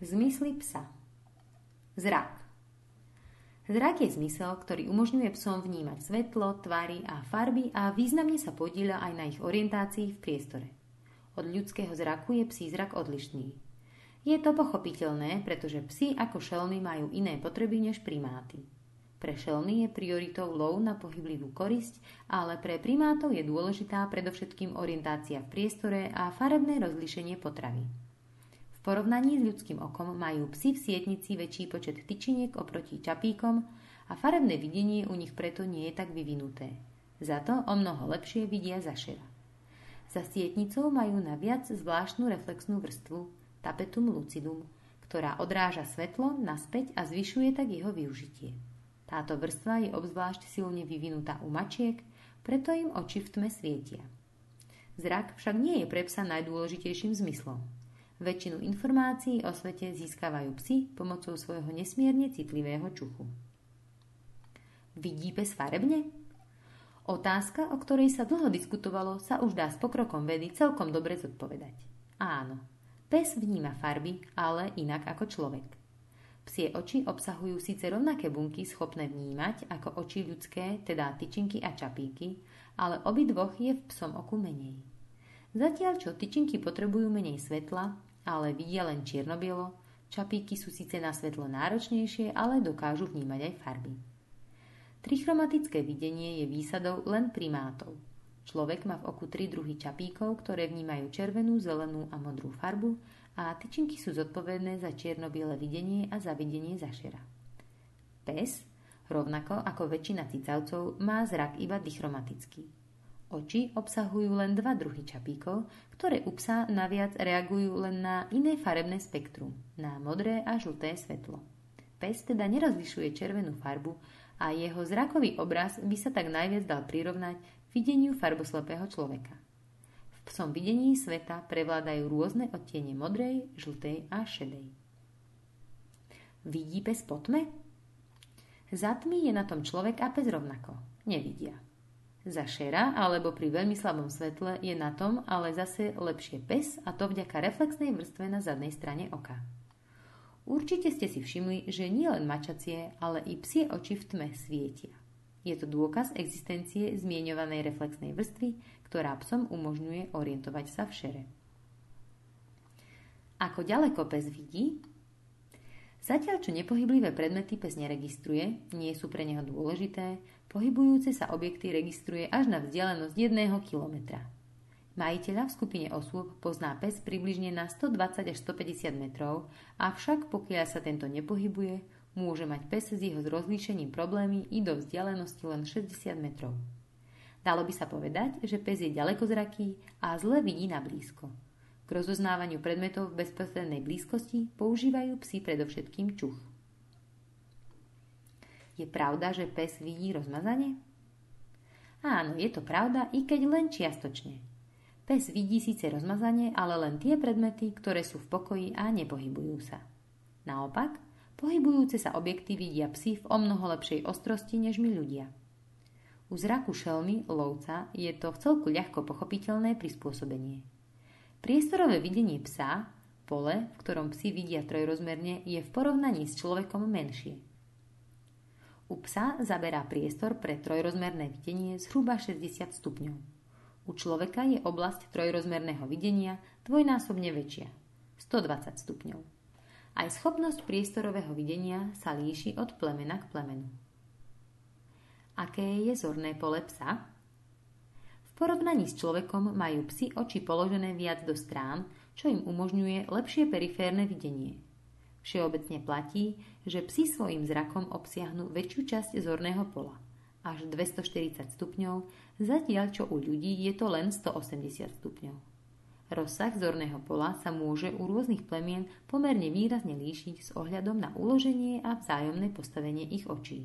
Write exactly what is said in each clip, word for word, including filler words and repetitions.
Zmysly psa. Zrak. Zrak je zmysel, ktorý umožňuje psom vnímať svetlo, tvary a farby a významne sa podieľa aj na ich orientácii v priestore. Od ľudského zraku je psí zrak odlišný. Je to pochopiteľné, pretože psi ako šelmy majú iné potreby než primáty. Pre šelmy je prioritou lov na pohyblivú korisť, ale pre primátov je dôležitá predovšetkým orientácia v priestore a farebné rozlíšenie potravy. V porovnaní s ľudským okom majú psi v sietnici väčší počet tyčiniek oproti čapíkom a farebné videnie u nich preto nie je tak vyvinuté. Za to o mnoho lepšie vidia zašera. Za sietnicou majú naviac zvláštnu reflexnú vrstvu tapetum lucidum, ktorá odráža svetlo naspäť a zvyšuje tak jeho využitie. Táto vrstva je obzvlášť silne vyvinutá u mačiek, preto im oči v tme svietia. Zrak však nie je pre psa najdôležitejším zmyslom. Väčšinu informácií o svete získavajú psi pomocou svojho nesmierne citlivého čuchu. Vidí pes farebne? Otázka, o ktorej sa dlho diskutovalo, sa už dá s pokrokom vedy celkom dobre zodpovedať. Áno, pes vníma farby, ale inak ako človek. Psie oči obsahujú síce rovnaké bunky schopné vnímať ako oči ľudské, teda tyčinky a čapíky, ale obidvoch je v psom oku menej. Zatiaľ, čo tyčinky potrebujú menej svetla, ale vidia len čierno-bielo, čapíky sú síce na svetlo náročnejšie, ale dokážu vnímať aj farby. Trichromatické videnie je výsadou len primátov. Človek má v oku tri druhy čapíkov, ktoré vnímajú červenú, zelenú a modrú farbu a tyčinky sú zodpovedné za čierno-biele videnie a za videnie zašera. Pes, rovnako ako väčšina cicavcov, má zrak iba dichromatický. Oči obsahujú len dva druhy čapíkov, ktoré u psa naviac reagujú len na iné farebné spektrum, na modré a žlté svetlo. Pes teda nerozlišuje červenú farbu a jeho zrakový obraz by sa tak najviac dal prirovnať videniu farboslepého človeka. V psom videní sveta prevládajú rôzne odtiene modrej, žltej a šedej. Vidí pes po tme? Za tmy je na tom človek a pes rovnako. Nevidia. Za šera alebo pri veľmi slabom svetle je na tom ale zase lepšie pes, a to vďaka reflexnej vrstve na zadnej strane oka. Určite ste si všimli, že nie len mačacie, ale i psie oči v tme svietia. Je to dôkaz existencie zmieňovanej reflexnej vrstvy, ktorá psom umožňuje orientovať sa v šere. Ako ďaleko pes vidí? Zatiaľ, čo nepohyblivé predmety pes neregistruje, nie sú pre neho dôležité, pohybujúce sa objekty registruje až na vzdialenosť jedného kilometra. Majiteľa v skupine osôb pozná pes približne na stodvadsať až stopäťdesiat metrov, avšak pokiaľ sa tento nepohybuje, môže mať pes s jeho rozlíšením problémy i do vzdialenosti len šesťdesiat metrov. Dalo by sa povedať, že pes je ďalekozraký a zle vidí na blízko. K rozoznávaniu predmetov v bezprostrednej blízkosti používajú psi predovšetkým čuch. Je pravda, že pes vidí rozmazane? Áno, je to pravda, i keď len čiastočne. Pes vidí síce rozmazane, ale len tie predmety, ktoré sú v pokoji a nepohybujú sa. Naopak, pohybujúce sa objekty vidia psi v omnoho lepšej ostrosti než my ľudia. U zraku šelmy, lovca, je to vcelku ľahko pochopiteľné prispôsobenie. Priestorové videnie psa, pole, v ktorom psi vidia trojrozmerne, je v porovnaní s človekom menšie. U psa zaberá priestor pre trojrozmerné videnie zhruba šesťdesiat stupňov. U človeka je oblasť trojrozmerného videnia dvojnásobne väčšia, stodvadsať stupňov. Aj schopnosť priestorového videnia sa líši od plemena k plemenu. Aké je zorné pole psa? V porovnaní s človekom majú psi oči položené viac do strán, čo im umožňuje lepšie periférne videnie. Všeobecne platí, že psi svojim zrakom obsiahnu väčšiu časť zorného pola, až dvestoštyridsať stupňov, zatiaľ čo u ľudí je to len stoosemdesiat stupňov. Rozsah zorného pola sa môže u rôznych plemien pomerne výrazne líšiť s ohľadom na uloženie a vzájomné postavenie ich očí.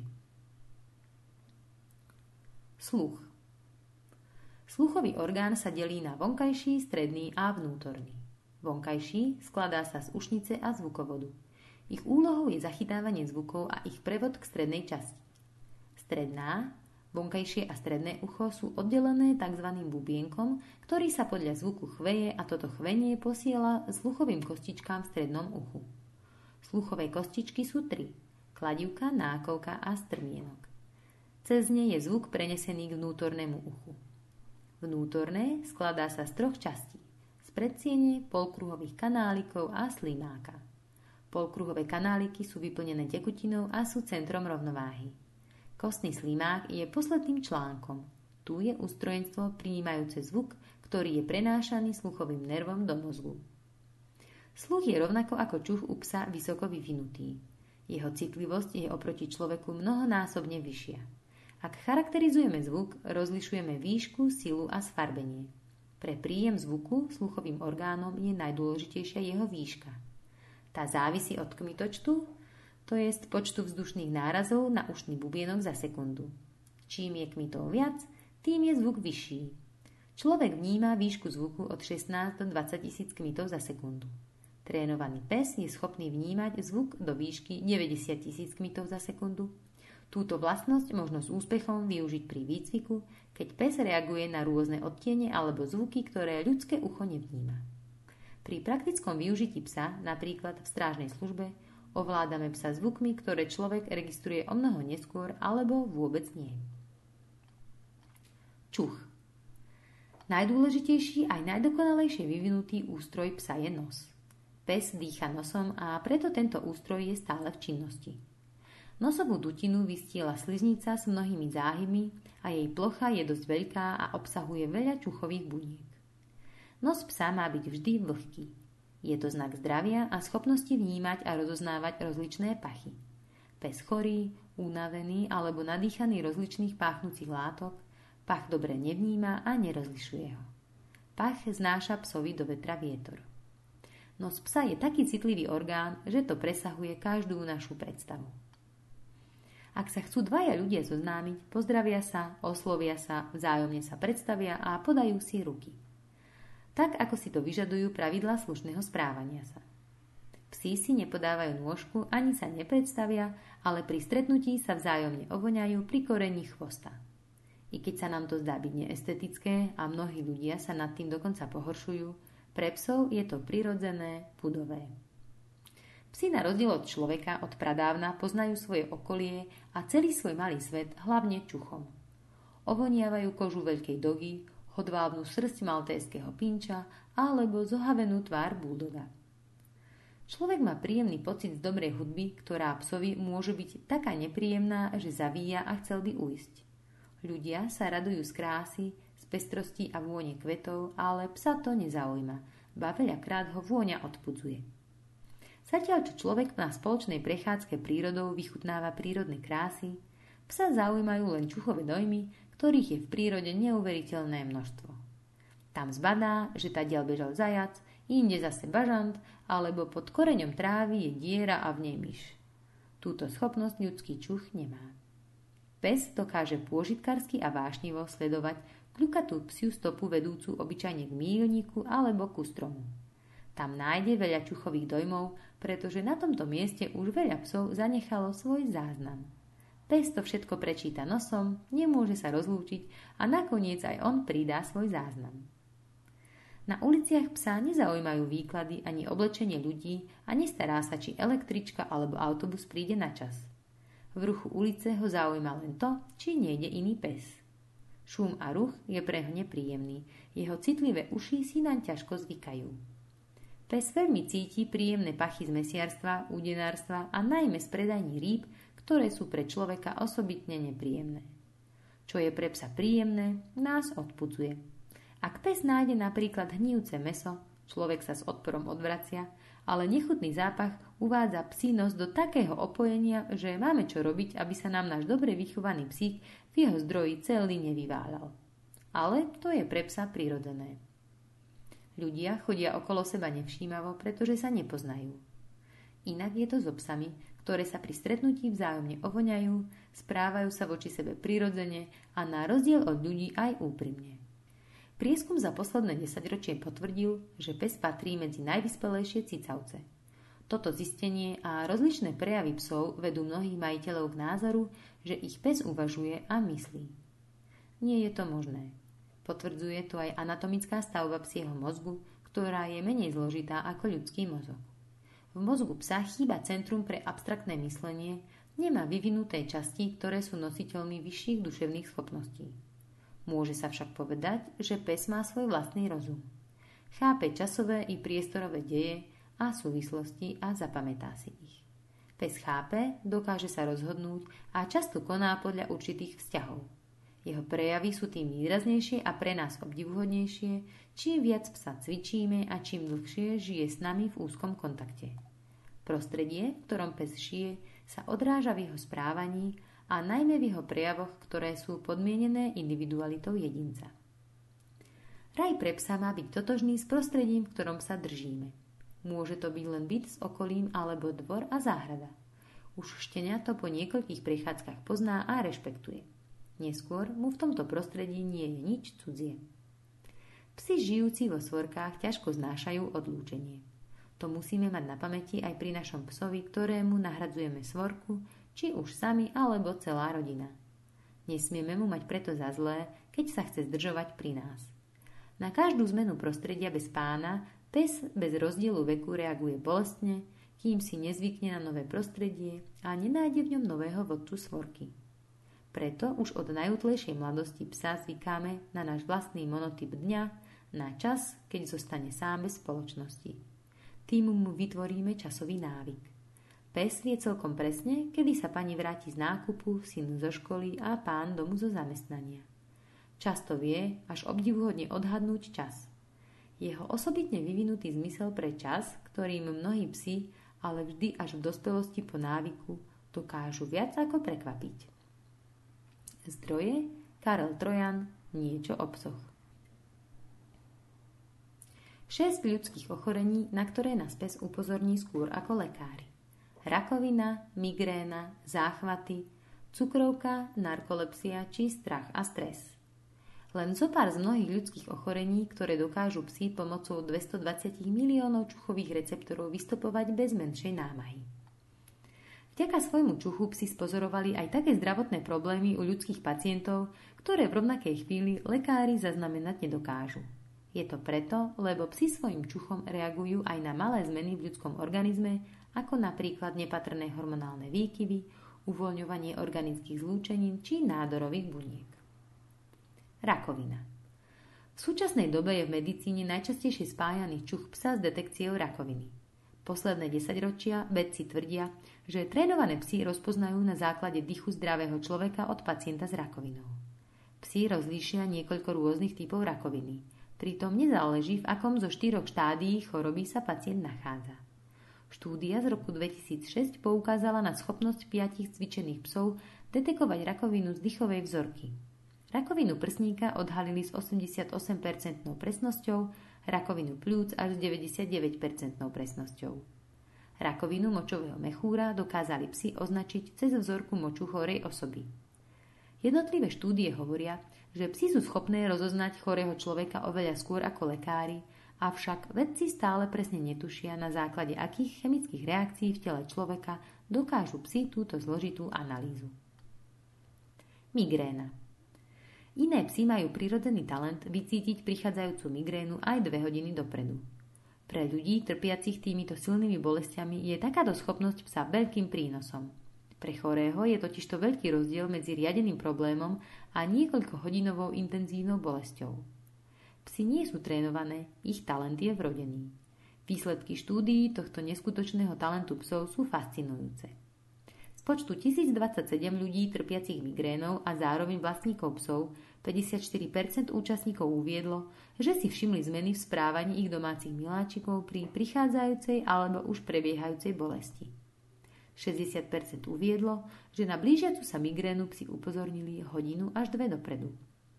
Sluch. Sluchový orgán sa delí na vonkajší, stredný a vnútorný. Vonkajší skladá sa z ušnice a zvukovodu. Ich úlohou je zachytávanie zvukov a ich prevod k strednej časti. Stredná, vonkajšie a stredné ucho sú oddelené tzv. Bubienkom, ktorý sa podľa zvuku chveje a toto chvenie posiela sluchovým kostičkám v strednom uchu. Sluchové kostičky sú tri. Kladivka, nákovka a strmienok. Cez ne je zvuk prenesený k vnútornému uchu. Vnútorné skladá sa z troch častí. Z predsiene, polkruhových kanálikov a slimáka. Polkruhové kanáliky sú vyplnené tekutinou a sú centrom rovnováhy. Kostný slimák je posledným článkom. Tu je ústrojenstvo prijímajúce zvuk, ktorý je prenášaný sluchovým nervom do mozgu. Sluch je rovnako ako čuch u psa vysoko vyvinutý. Jeho citlivosť je oproti človeku mnohonásobne vyššia. Ak charakterizujeme zvuk, rozlišujeme výšku, silu a sfarbenie. Pre príjem zvuku sluchovým orgánom je najdôležitejšia jeho výška. Tá závisí od kmitočtu, to jest počtu vzdušných nárazov na ušný bubienok za sekundu. Čím je kmitov viac, tým je zvuk vyšší. Človek vníma výšku zvuku od šestnásť do dvadsať tisíc kmitov za sekundu. Trénovaný pes je schopný vnímať zvuk do výšky deväťdesiat tisíc kmitov za sekundu. Túto vlastnosť možno s úspechom využiť pri výcviku, keď pes reaguje na rôzne odtiene alebo zvuky, ktoré ľudské ucho nevníma. Pri praktickom využití psa, napríklad v strážnej službe, ovládame psa zvukmi, ktoré človek registruje omnoho neskôr alebo vôbec nie. Čuch. Najdôležitejší aj najdokonalejšie vyvinutý ústroj psa je nos. Pes dýcha nosom a preto tento ústroj je stále v činnosti. Nosovú dutinu vystiela sliznica s mnohými záhybmi a jej plocha je dosť veľká a obsahuje veľa čuchových buniek. Nos psa má byť vždy vlhký. Je to znak zdravia a schopnosti vnímať a rozoznávať rozličné pachy. Pes chorý, unavený alebo nadýchaný rozličných páchnúcich látok pach dobre nevníma a nerozlišuje ho. Pach znáša psovi do vetra vietor. Nos psa je taký citlivý orgán, že to presahuje každú našu predstavu. Ak sa chcú dvaja ľudia zoznámiť, pozdravia sa, oslovia sa, vzájomne sa predstavia a podajú si ruky. Tak, ako si to vyžadujú pravidlá slušného správania sa. Psi si nepodávajú nôžku ani sa nepredstavia, ale pri stretnutí sa vzájomne ovoňajú pri korení chvosta. I keď sa nám to zdá byť neestetické a mnohí ľudia sa nad tým dokonca pohoršujú, pre psov je to prirodzené, pudové. Psi na rozdiel od človeka od pradávna poznajú svoje okolie a celý svoj malý svet hlavne čuchom. Ovoniavajú kožu veľkej dogy, hodvábnu srsť maltéského pinča alebo zohavenú tvár buldoga. Človek má príjemný pocit z dobrej hudby, ktorá psovi môže byť taká nepríjemná, že zavíja a chcel by ujsť. Ľudia sa radujú z krásy, z pestrosti a vône kvetov, ale psa to nezaujíma, ba veľakrát ho vôňa odpudzuje. Zatiaľ, čo človek na spoločnej prechádzke prírodou vychutnáva prírodné krásy, psa zaujímajú len čuchové dojmy, ktorých je v prírode neuveriteľné množstvo. Tam zbadá, že tadiaľ bežal zajac, inde zase bažant, alebo pod koreňom trávy je diera a v nej myš. Túto schopnosť ľudský čuch nemá. Pes dokáže pôžitkársky a vášnivo sledovať kľukatú psiu stopu vedúcu obyčajne k míľniku alebo ku stromu. Tam nájde veľa čuchových dojmov, pretože na tomto mieste už veľa psov zanechalo svoj záznam. Pes to všetko prečíta nosom, nemôže sa rozlúčiť a nakoniec aj on pridá svoj záznam. Na uliciach psa nezaujímajú výklady ani oblečenie ľudí a nestará sa, či električka alebo autobus príde na čas. V ruchu ulice ho zaujíma len to, či nejde iný pes. Šum a ruch je pre ho nepríjemný, jeho citlivé uši si naň ťažko zvykajú. Pes veľmi cíti príjemné pachy z mesiarstva, údenárstva a najmä z predajní rýb, ktoré sú pre človeka osobitne nepríjemné. Čo je pre psa príjemné, nás odpudzuje. Ak pes nájde napríklad hnijúce mäso, človek sa s odporom odvracia, ale nechutný zápach uvádza psínos do takého opojenia, že máme čo robiť, aby sa nám náš dobre vychovaný psík v jeho zdroji celý nevyváľal. Ale to je pre psa prirodzené. Ľudia chodia okolo seba nevšímavo, pretože sa nepoznajú. Inak je to so psami, ktoré sa pri stretnutí vzájomne ovoňajú, správajú sa voči sebe prirodzene a na rozdiel od ľudí aj úprimne. Prieskum za posledné desaťročie potvrdil, že pes patrí medzi najvyspelejšie cicavce. Toto zistenie a rozličné prejavy psov vedú mnohých majiteľov k názoru, že ich pes uvažuje a myslí. Nie je to možné. Potvrdzuje to aj anatomická stavba psieho mozgu, ktorá je menej zložitá ako ľudský mozog. V V mozgu psa chýba centrum pre abstraktné myslenie, nemá vyvinuté časti, ktoré sú nositeľmi vyšších duševných schopností. Môže sa však povedať, že pes má svoj vlastný rozum. Chápe časové i priestorové deje a súvislosti a zapamätá si ich. Pes chápe, dokáže sa rozhodnúť a často koná podľa určitých vzťahov. Jeho prejavy sú tým výraznejšie a pre nás obdivuhodnejšie, čím viac psa cvičíme a čím dlhšie žije s nami v úzkom kontakte. Prostredie, v ktorom pes žije, sa odráža v jeho správaní a najmä v jeho prejavoch, ktoré sú podmienené individualitou jedinca. Raj pre psa má byť totožný s prostredím, v ktorom sa držíme. Môže to byť len byt s okolím alebo dvor a záhrada. Už štenia to po niekoľkých prechádzkach pozná a rešpektuje. Neskôr mu v tomto prostredí nie je nič cudzie. Psi žijúci vo svorkách ťažko znášajú odlúčenie. To musíme mať na pamäti aj pri našom psovi, ktorému nahradzujeme svorku, či už sami alebo celá rodina. Nesmieme mu mať preto za zlé, keď sa chce zdržovať pri nás. Na každú zmenu prostredia bez pána pes bez rozdielu veku reaguje bolestne, kým si nezvykne na nové prostredie a nenájde v ňom nového vodcu svorky. Preto už od najútlejšej mladosti psa zvykáme na náš vlastný monotyp dňa, na čas, keď zostane sám bez spoločnosti. Tým mu vytvoríme časový návyk. Pes vie celkom presne, kedy sa pani vráti z nákupu, syn zo školy a pán domu zo zamestnania. Často vie až obdivuhodne odhadnúť čas. Jeho osobitne vyvinutý zmysel pre čas, ktorým mnohí psi, ale vždy až v dospelosti po návyku, dokážu viac ako prekvapiť. Zdroje Karel Trojan, Niečo o psoch. šesť ľudských ochorení, na ktoré nás pes upozorní skôr ako lekári. Rakovina, migréna, záchvaty, cukrovka, narkolepsia či strach a stres. Len zopár z mnohých ľudských ochorení, ktoré dokážu psi pomocou dvestodvadsať miliónov čuchových receptorov vystopovať bez menšej námahy. Vďaka svojmu čuchu psi spozorovali aj také zdravotné problémy u ľudských pacientov, ktoré v rovnakej chvíli lekári zaznamenať nedokážu. Je to preto, lebo psi svojim čuchom reagujú aj na malé zmeny v ľudskom organizme, ako napríklad nepatrné hormonálne výkyvy, uvoľňovanie organických zlúčenín či nádorových buniek. Rakovina. V súčasnej dobe je v medicíne najčastejšie spájaný čuch psa s detekciou rakoviny. Posledné desaťročia vedci tvrdia, že trénované psi rozpoznajú na základe dychu zdravého človeka od pacienta s rakovinou. Psi rozlíšia niekoľko rôznych typov rakoviny. Pritom nezáleží, v akom zo štyroch štádií choroby sa pacient nachádza. Štúdia z roku dvetisícšesť poukázala na schopnosť piatich cvičených psov detekovať rakovinu z dychovej vzorky. Rakovinu prsníka odhalili s osemdesiatosem percent presnosťou, rakovinu pľúc až s deväťdesiatdeväť percent presnosťou. Rakovinu močového mechúra dokázali psi označiť cez vzorku moču chorej osoby. Jednotlivé štúdie hovoria, že psi sú schopné rozoznať chorého človeka oveľa skôr ako lekári, avšak vedci stále presne netušia, na základe akých chemických reakcií v tele človeka dokážu psi túto zložitú analýzu. Migréna. Iné psi majú prirodzený talent vycítiť prichádzajúcu migrénu aj dve hodiny dopredu. Pre ľudí trpiacich týmito silnými bolestiami je takáto schopnosť psa veľkým prínosom. Pre chorého je totižto veľký rozdiel medzi riadeným problémom a niekoľkohodinovou intenzívnou bolesťou. Psi nie sú trénované, ich talent je vrodený. Výsledky štúdií tohto neskutočného talentu psov sú fascinujúce. Z počtu tisícdvadsaťsedem ľudí trpiacich migrénou a zároveň vlastníkov psov päťdesiatštyri percent účastníkov uviedlo, že si všimli zmeny v správaní ich domácich miláčikov pri prichádzajúcej alebo už prebiehajúcej bolesti. šesťdesiat percent uviedlo, že na blížiacu sa migrénu psi upozornili hodinu až dve dopredu.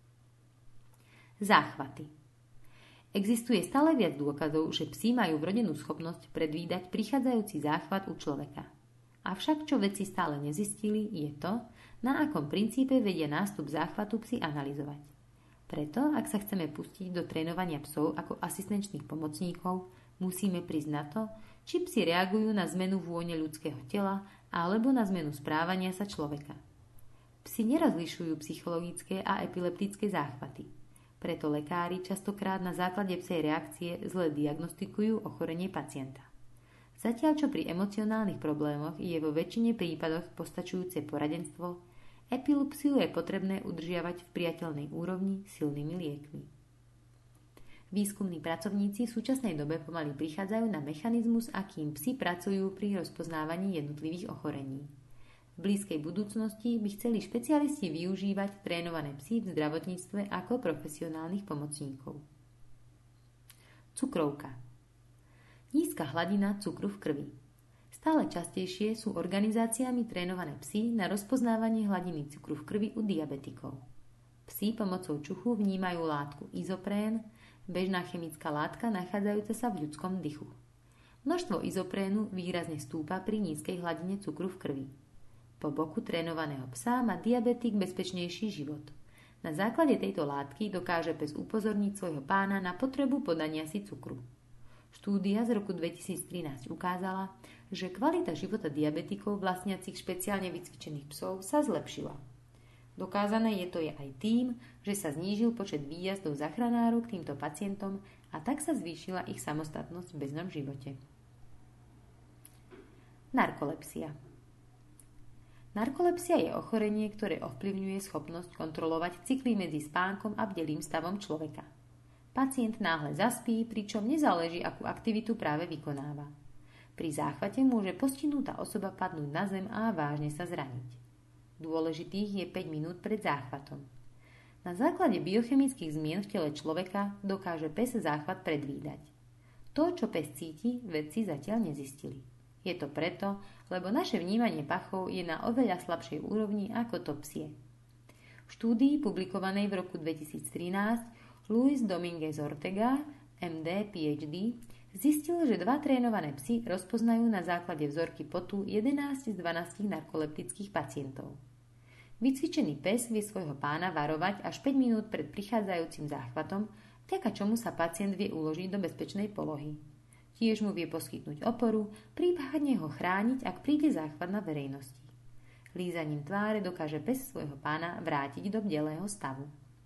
Záchvaty. Existuje stále viac dôkazov, že psi majú vrodenú schopnosť predvídať prichádzajúci záchvat u človeka. Avšak čo vedci stále nezistili, je to, na akom princípe vedia nástup záchvatu psi analyzovať. Preto, ak sa chceme pustiť do trénovania psov ako asistenčných pomocníkov, musíme prísť na to, či psi reagujú na zmenu vône ľudského tela alebo na zmenu správania sa človeka. Psi nerozlišujú psychologické a epileptické záchvaty. Preto lekári častokrát na základe psej reakcie zle diagnostikujú ochorenie pacienta. Zatiaľ čo pri emocionálnych problémoch je vo väčšine prípadoch postačujúce poradenstvo, epilepsiu je potrebné udržiavať v priateľnej úrovni silnými liekmi. Výskumní pracovníci v súčasnej dobe pomaly prichádzajú na mechanizmus, akým psi pracujú pri rozpoznávaní jednotlivých ochorení. V blízkej budúcnosti by chceli špecialisti využívať trénované psy v zdravotníctve ako profesionálnych pomocníkov. Cukrovka. Nízka hladina cukru v krvi. Stále častejšie sú organizáciami trénované psy na rozpoznávanie hladiny cukru v krvi u diabetikov. Psi pomocou čuchu vnímajú látku izoprén, bežná chemická látka nachádzajúca sa v ľudskom dychu. Množstvo izoprénu výrazne stúpa pri nízkej hladine cukru v krvi. Po boku trénovaného psa má diabetik bezpečnejší život. Na základe tejto látky dokáže pes upozorniť svojho pána na potrebu podania si cukru. Štúdia z roku dvetisíctrinásť ukázala, že kvalita života diabetikov vlastniacich špeciálne vycvičených psov sa zlepšila. Dokázané je to je aj tým, že sa znížil počet výjazdov záchranárov k týmto pacientom a tak sa zvýšila ich samostatnosť v bežnom živote. Narkolepsia. Narkolepsia je ochorenie, ktoré ovplyvňuje schopnosť kontrolovať cykly medzi spánkom a bdelým stavom človeka. Pacient náhle zaspí, pričom nezáleží, akú aktivitu práve vykonáva. Pri záchvate môže postihnutá osoba padnúť na zem a vážne sa zraniť. Dôležitých je päť minút pred záchvatom. Na základe biochemických zmien v tele človeka dokáže pes záchvat predvídať. To, čo pes cíti, vedci zatiaľ nezistili. Je to preto, lebo naše vnímanie pachov je na oveľa slabšej úrovni ako to psie. V štúdii publikovanej v roku dvetisíctrinásť Luis Dominguez Ortega, em dé, pé há dé, zistil, že dva trénované psy rozpoznajú na základe vzorky potu jedenásť z dvanástich narkoleptických pacientov. Vycvičený pes vie svojho pána varovať až päť minút pred prichádzajúcim záchvatom, vďaka čomu sa pacient vie uložiť do bezpečnej polohy. Tiež mu vie poskytnúť oporu, prípadne ho chrániť, ak príde záchvat na verejnosti. Lízaním tváre dokáže pes svojho pána vrátiť do bdelého stavu.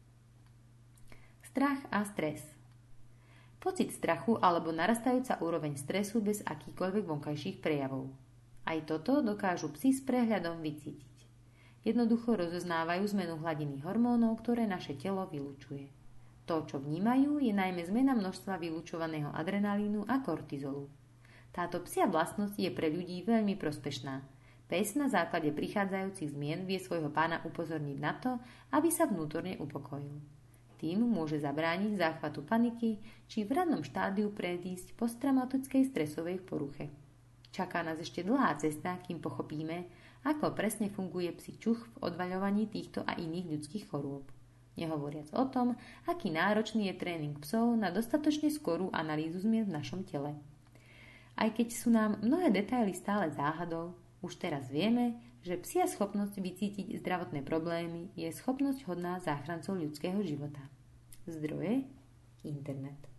Strach a stres. Pocit strachu alebo narastajúca úroveň stresu bez akýchkoľvek vonkajších prejavov. Aj toto dokážu psi s prehľadom vycítiť. Jednoducho rozoznávajú zmenu hladiny hormónov, ktoré naše telo vylučuje. To, čo vnímajú, je najmä zmena množstva vylučovaného adrenalínu a kortizolu. Táto psia vlastnosť je pre ľudí veľmi prospešná. Pes na základe prichádzajúcich zmien vie svojho pána upozorniť na to, aby sa vnútorne upokojil. Tým môže zabrániť záchvatu paniky či v rannom štádiu predísť posttraumatickej stresovej poruche. Čaká nás ešte dlhá cesta, kým pochopíme, ako presne funguje psí čuch v odvaľovaní týchto a iných ľudských chorôb. Nehovoriac o tom, aký náročný je tréning psov na dostatočne skorú analýzu zmien v našom tele. Aj keď sú nám mnohé detaily stále záhadou, už teraz vieme, že psia schopnosť vycítiť zdravotné problémy je schopnosť hodná záchrancov ľudského života. Zdroje: internet.